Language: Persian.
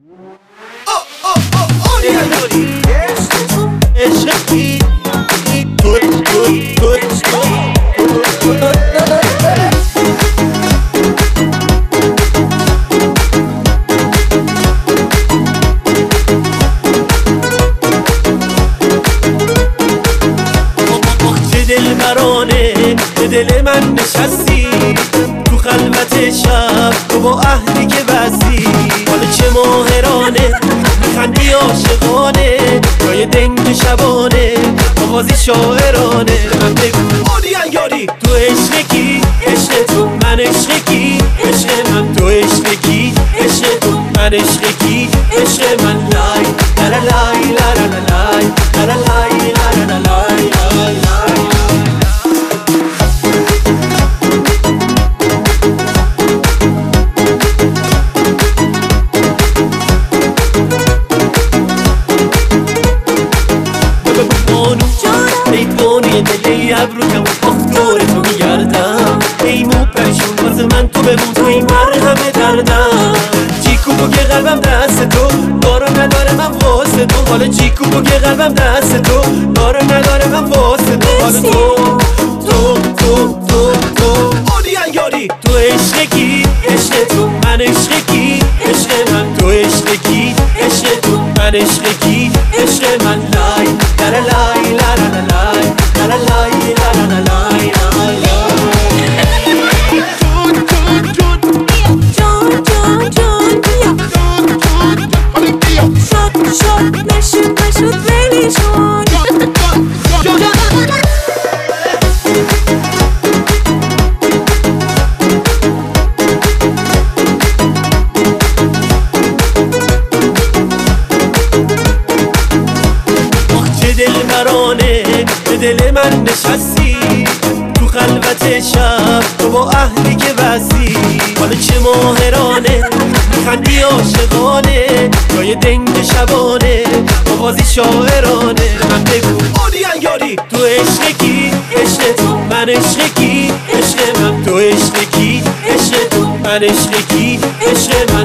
دلبرانه به دل من نشستی تو خلوت شب تو با عهدی که بستی، حالا چه ماهرانه میخندی عاشقانه، جای دنگ شبانه آوازی شاعرانه. من بگو آدی یاری تو عشق کی؟ عشق تو من عشق کی؟ عشق من تو عشق کی؟ عشق تو من عشق کی؟ عشق من لای لا لا لای لا لا لای لا لا لای لا لا لای لای. ای بانی دلی ابرو کم دور تو میگردم، ای مو پریشون واسه من تو بمون، تو این مرهم دردم. جیکو بگه قلبم دست تو دارو نداره من واسه تو، حالا جیکو بگه قلبم دست تو دارو نداره من واسه تو، حالا تو آدی یاری تو عشق کی؟ عشق تو من عشق کی؟ عشق من تو عشق کی؟ عشق تو من عشق کی؟ عشق من لای لا لای لا لا لای لا لا لای لا لا لای نشد ولی شد دلبرانه به دل من نشستی تو خلوت شب تو با عهدی که بستی، حالا چه ماهرانه میخندی عاشقانه، جای دنگ شبانه آوازی شاعرانه. من بگو آدی یاری تو عشق کی؟ عشق تو من عشق کی؟ عشق من تو عشق کی؟ عشق تو من عشق کی؟ عشق من